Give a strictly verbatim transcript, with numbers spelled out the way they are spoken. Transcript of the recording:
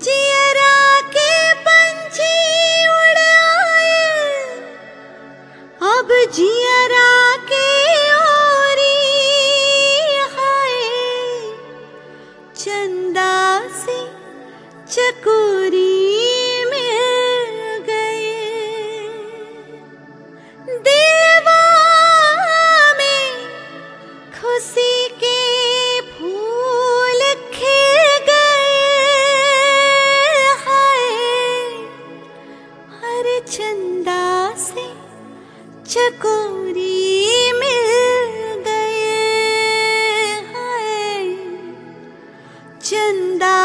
जियरा के पंछी उड़ आए, अब जियरा के ओरी हाय, चंदा से चकोरी मिल गए। देवा में खुशी के फूल खिल गए हाय, हर चंदा से चकोरी मिल गए हाय, चंदा